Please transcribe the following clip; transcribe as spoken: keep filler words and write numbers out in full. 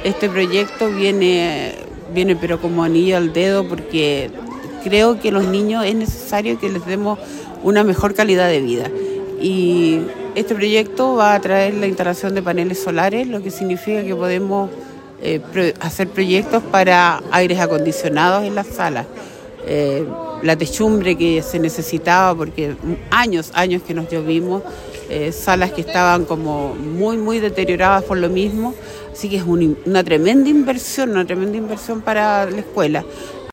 Este proyecto viene, viene pero como anillo al dedo porque creo que a los niños es necesario que les demos una mejor calidad de vida. Y este proyecto va a traer la instalación de paneles solares, lo que significa que podemos eh, pro- hacer proyectos para aires acondicionados en las salas. Eh, la techumbre que se necesitaba, porque años, años que nos llovimos, eh, salas que estaban como muy, muy deterioradas por lo mismo. Así que es un- una tremenda inversión, una tremenda inversión para la escuela.